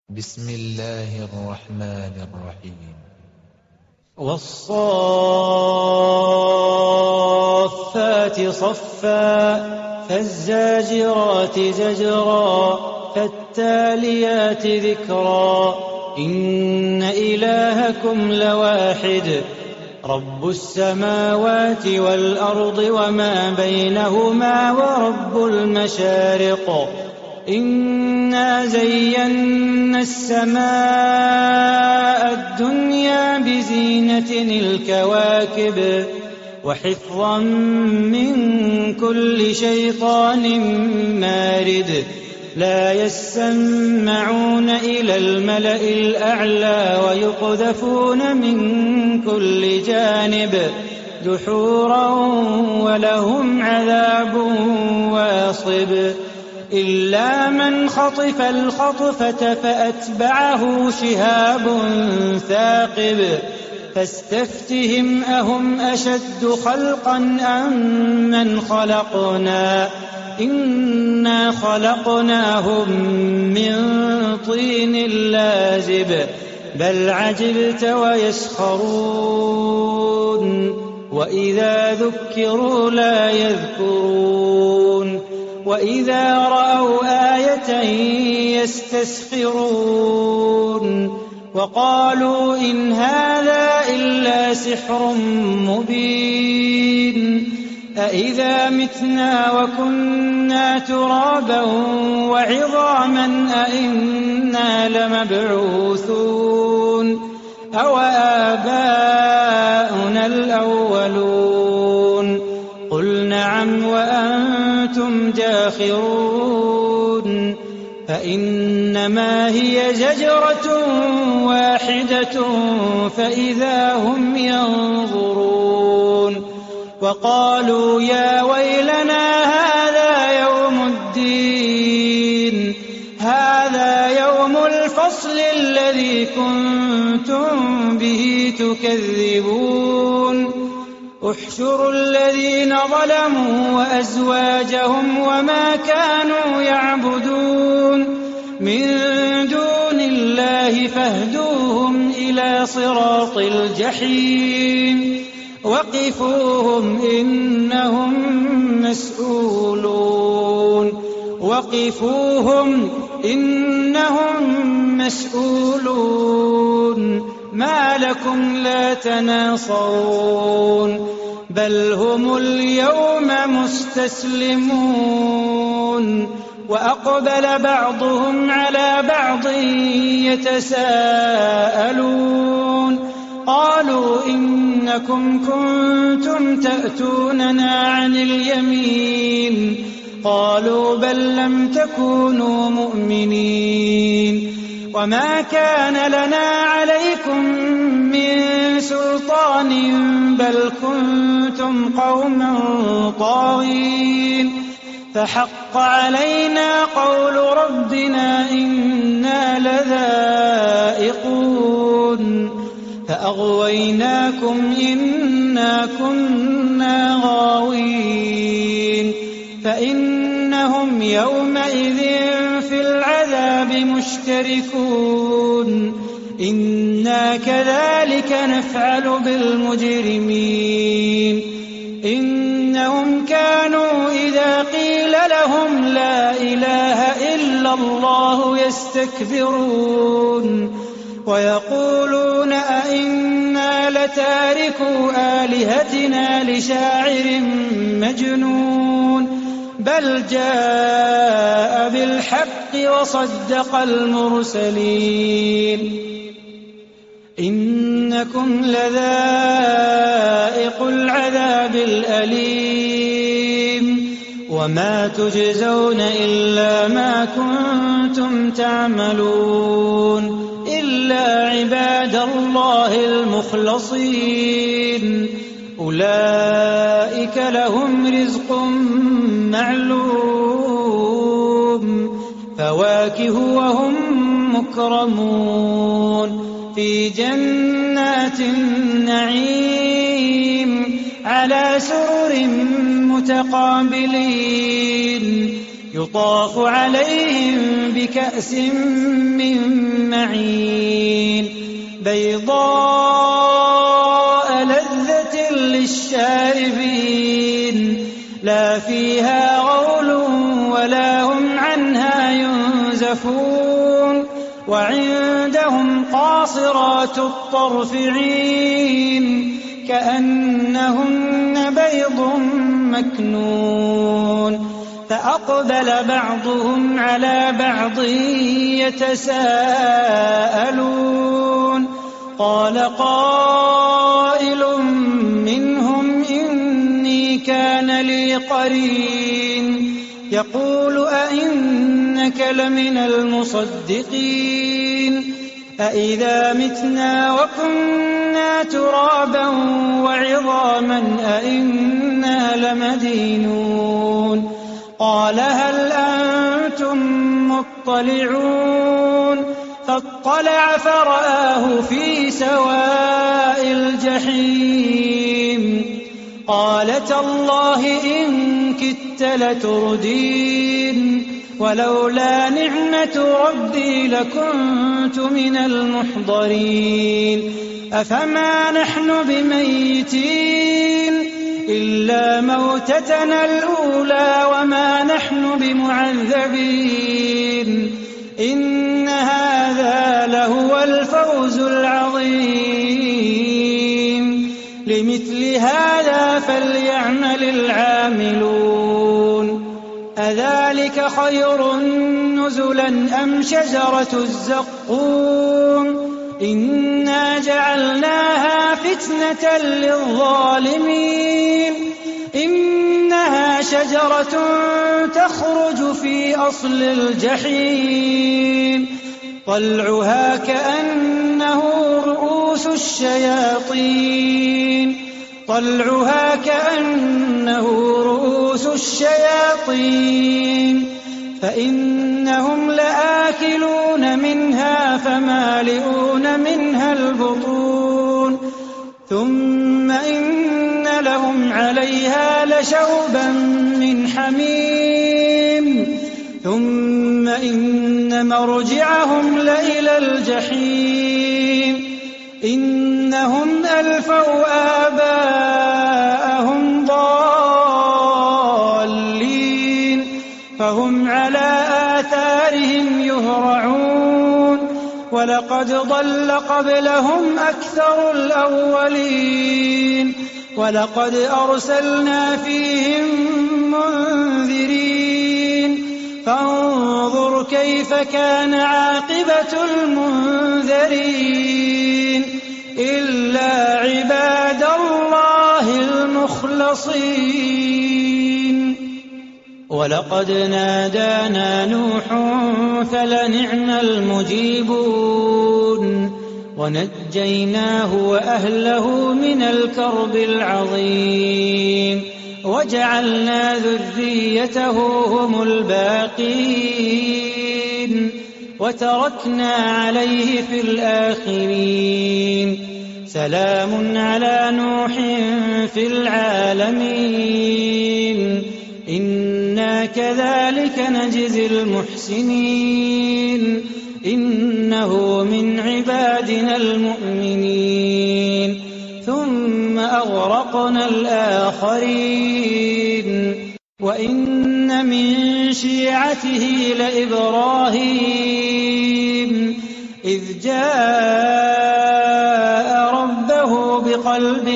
بسم الله الرحمن الرحيم. والصافات صفا فالزاجرات زجرا فالتاليات ذكرا إن إلهكم لواحد رب السماوات والأرض وما بينهما ورب المشارق إنا زينا السماء الدنيا بزينة الكواكب وحفظا من كل شيطان مارد لا يسمعون إلى الملأ الأعلى ويقذفون من كل جانب دحورا ولهم عذاب واصب إلا من خطف الخطفة فأتبعه شهاب ثاقب فاستفتهم أهم أشد خلقا أم من خلقنا إنا خلقناهم من طين لازب بل عجبت ويسخرون وإذا ذكروا لا يذكرون وإذا رأوا آية يستسخرون وقالوا إن هذا إلا سحر مبين أإذا متنا وكنا ترابا وعظاما أإنا لمبعوثون أو آباؤنا الأولون قل نعم وأنتم داخرون فإنما هي زجرة واحدة فإذا هم ينظرون وقالوا يا ويلنا هذا يوم الدين هذا يوم الفصل الذي كنتم به تكذبون احشروا الذين ظلموا وأزواجهم وما كانوا يعبدون من دون الله فاهدوهم إلى صراط الجحيم وقفوهم إنهم مسؤولون ما لكم لا تناصرون بل هم اليوم مستسلمون وأقبل بعضهم على بعض يتساءلون قالوا إنكم كنتم تأتوننا عن اليمين قالوا بل لم تكونوا مؤمنين وما كان لنا عليكم من سلطان بل كنتم قوما طاغين فحق علينا قول ربنا إنا لذائقون فأغويناكم إنا كنا غاوين فإنهم يومئذ في العذاب مشتركون إنا كذلك نفعل بالمجرمين إنهم كانوا إذا قيل لهم لا إله إلا الله يستكبرون ويقولون أئنا لتاركو آلهتنا لشاعر مجنون بل جاء بالحق وصدق المرسلين إنكم لذائق العذاب الأليم وما تجزون إلا ما كنتم تعملون إلا عباد الله المخلصين أولئك لهم رزق معلوم فواكه وهم مكرمون في جنات النعيم على سرر متقابلين يطاف عليهم بكأس من بيضاء لذة للشاربين لا فيها غول ولا هم عنها ينزفون وعندهم قاصرات الطرف عين كأنهن بيض مكنون فأقبل بعضهم على بعض يتساءلون قال قائل منهم إني كان لي قرين يقول أئنك لمن المصدقين أئذا متنا وكنا ترابا وعظاما أئنا لمدينون قال هل أنتم مطلعون فاطلع فرآه في سواء الجحيم قال تالله إن كدت لتردين ولولا نعمة ربي لكنت من المحضرين أفما نحن بميتين إلا موتتنا الأولى وما نحن بمعذبين إن هذا لهو الفوز العظيم لمثل هذا فليعمل العاملون أذلك خير نزلا أم شجرة الزقوم إنا جعلناها فتنة للظالمين إنها شجرة تخرج في أصل الجحيم طلعها كأنه رؤوس الشياطين فإنهم لآكلون منها فمالئون منها البطون ثم إن لهم عليها لشوبا من حميم ثم إن مرجعهم لإلى الجحيم إنهم ألفوا آباءهم ضالين فهم على آثارهم يهرعون ولقد ضل قبلهم أكثر الأولين ولقد أرسلنا فيهم منذرين فانظر كيف كان عاقبة المنذرين إلا عباد الله المخلصين ولقد نادانا نوح فلنعم المجيبون ونجيناه وأهله من الكرب العظيم وجعلنا ذريته هم الباقين وتركنا عليه في الآخرين سلام على نوح في العالمين إنا كذلك نجزي المحسنين إنه من عبادنا المؤمنين ثم أغرقنا الآخرين وإن من شيعته لإبراهيم إذ جاء ربه بقلب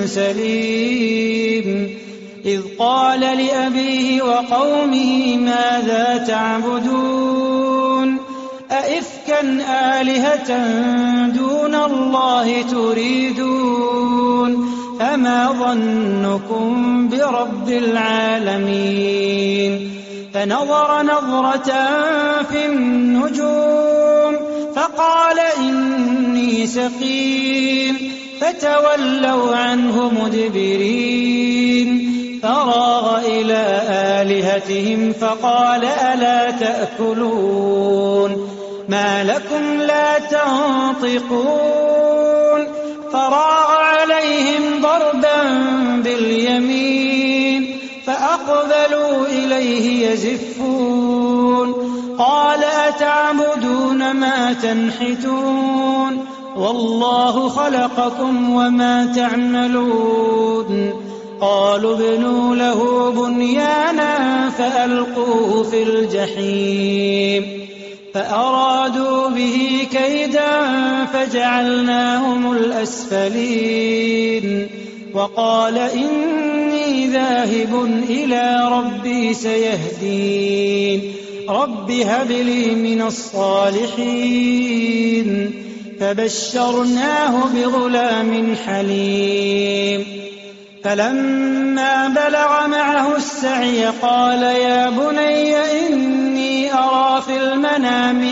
سليم إذ قال لأبيه وقومه ماذا تعبدون أئفكا آلهة دون الله تريدون فما ظنكم برب العالمين فنظر نظرة في النجوم فقال إني سقيم فتولوا عنه مدبرين فراغ إلى آلهتهم فقال ألا تأكلون ما لكم لا تنطقون فراغ عليهم ضربا باليمين فأقبلوا إليه يزفون قال أتعبدون ما تنحتون والله خلقكم وما تعملون قالوا ابنوا له بنيانا فألقوه في الجحيم فأرادوا به كيدا فجعلناهم الأسفلين وقال إني ذاهب إلى ربي سيهدين رب هب لي من الصالحين فبشرناه بغلام حليم فلما بلغ معه السعي قال يا بني إني أرى في المنام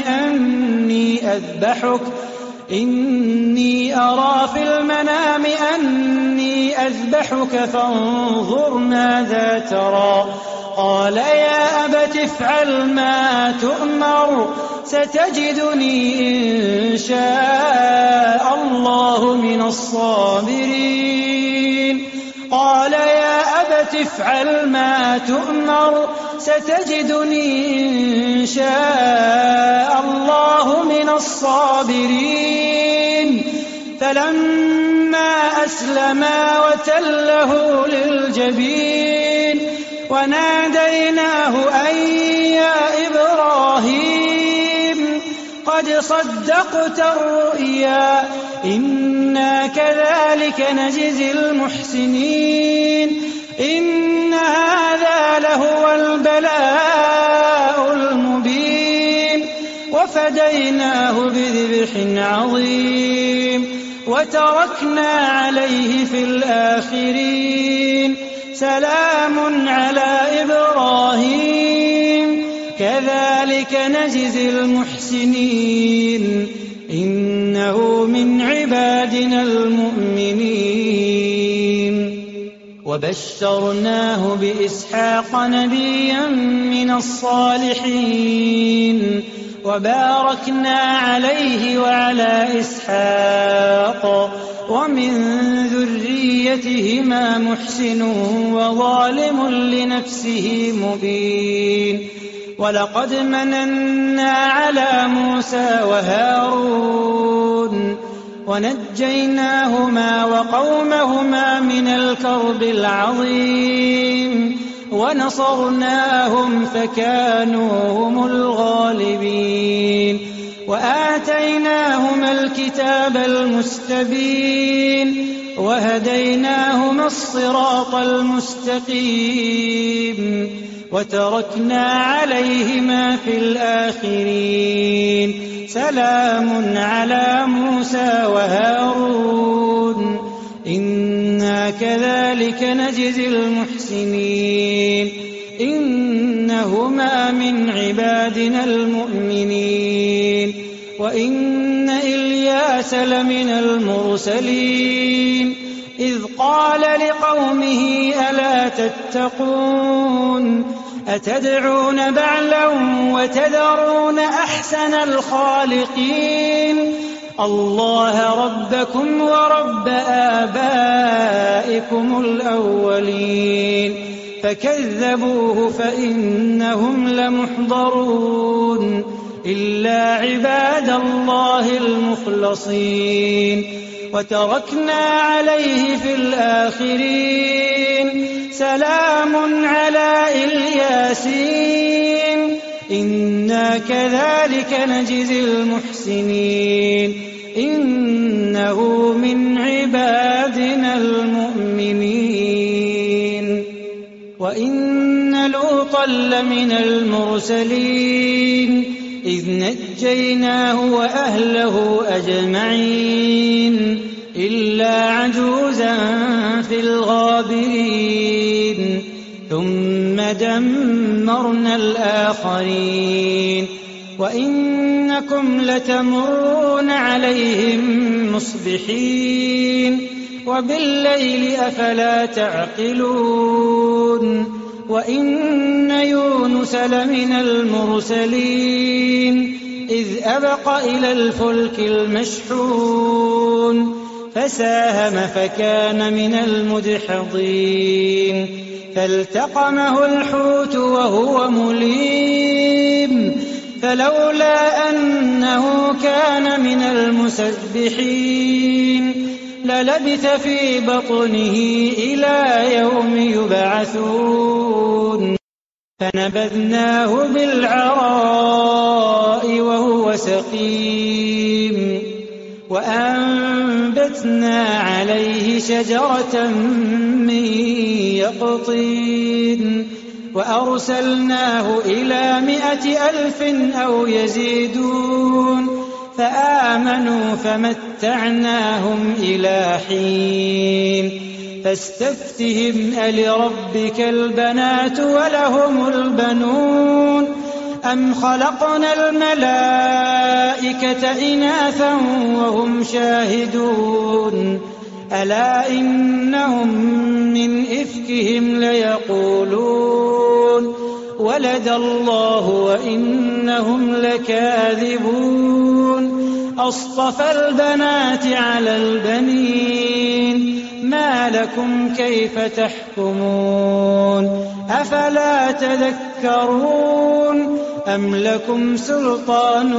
أني أذبحك فانظر ماذا ترى قال يا أبت افعل ما تؤمر ستجدني إن شاء الله من الصابرين قال يا أبت افعل ما تؤمر ستجدني إن شاء الله من الصابرين فلما أسلما وتله للجبين وناديناه أن يا إبراهيم قد صدقت الرؤيا إنا كذلك نجزي المحسنين إن هذا لهو البلاء المبين وفديناه بذبح عظيم وتركنا عليه في الآخرين سلام على إبراهيم كذلك نجزي المحسنين إنه من عبادنا المؤمنين وبشرناه بإسحاق نبيا من الصالحين وباركنا عليه وعلى إسحاق ومن ذريتهما محسن وظالم لنفسه مبين ولقد مننا على موسى وهارون ونجيناهما وقومهما من الكرب العظيم ونصرناهم فكانوا هم الغالبين وآتيناهما الكتاب المستبين وهديناهما الصراط المستقيم وتركنا عليهما في الآخرين سلام على موسى وهارون إنا كذلك نجزي المحسنين إنهما من عبادنا المؤمنين وإن إلياس لمن المرسلين إذ قال لقومه ألا تتقون أتدعون بعلا وتذرون أحسن الخالقين الله ربكم ورب آبائكم الأولين فكذبوه فإنهم لمحضرون إلا عباد الله المخلصين وتركنا عليه في الآخرين سلام على الياسين إنا كذلك نجزي المحسنين إنه من عبادنا المؤمنين وإن لوطا لمن المرسلين إذ نجيناه وأهله أجمعين إلا عجوزا في الغابرين ثم دمرنا الآخرين وإنكم لتمرون عليهم مصبحين وبالليل أفلا تعقلون وإن يونس لمن المرسلين إذ أبق إلى الفلك المشحون فساهم فكان من المدحضين فالتقمه الحوت وهو مليم فلولا أنه كان من المسبحين للبث في بطنه إلى يوم يبعثون فنبذناه بالعراء وهو سقيم وأنبتنا عليه شجرة من يقطين وأرسلناه إلى 100,000 أو يزيدون فآمنوا فمتعناهم إلى حين فاستفتهم ألربك البنات ولهم البنون أم خلقنا الملائكة إناثا وهم شاهدون ألا إنهم من إفكهم ليقولون ولد الله وإنهم لكاذبون أصطفى البنات على البنين ما لكم كيف تحكمون أفلا تذكرون أم لكم سلطان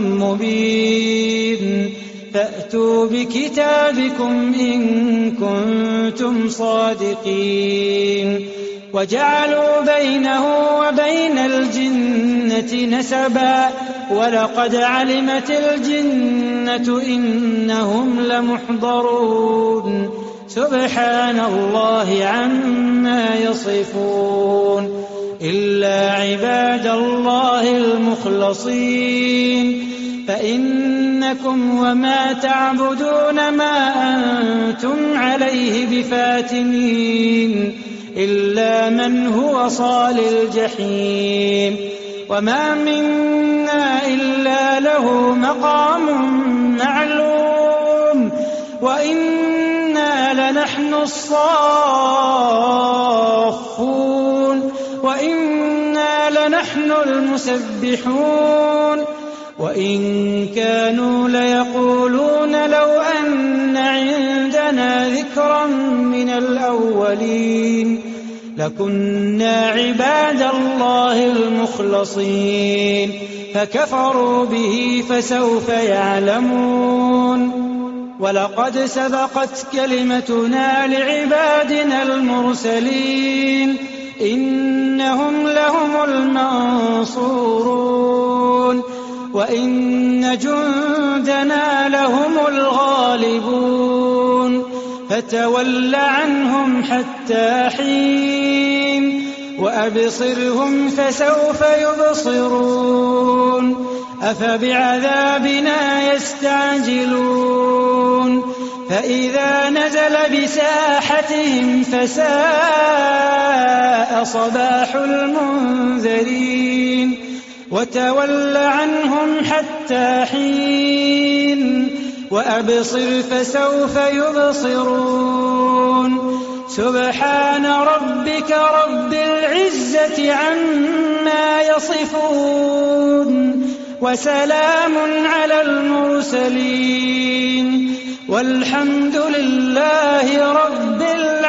مبين فأتوا بكتابكم إن كنتم صادقين وجعلوا بينه وبين الجنة نسبا ولقد علمت الجنة إنهم لمحضرون سبحان الله عما يصفون إلا عباد الله المخلصين فإنكم وما تعبدون ما أنتم عليه بفاتنين إلا من هو صال الجحيم وما منا إلا له مقام معلوم وإنا لنحن الصافون وإنا لنحن المسبحون وإن كانوا ليقولون لو أن عندنا ذكرا من الأولين لكنا عباد الله المخلصين فكفروا به فسوف يعلمون ولقد سبقت كلمتنا لعبادنا المرسلين إنهم لهم المنصورون وإن جندنا لهم الغالبون فتول عنهم حتى حين وأبصرهم فسوف يبصرون أفبعذابنا يستعجلون فإذا نزل بساحتهم فساء صباح المنذرين وتول عنهم حتى حين وأبصر فسوف يبصرون سبحان ربك رب العزة عما يصفون وسلام على المرسلين والحمد لله رب العالمين.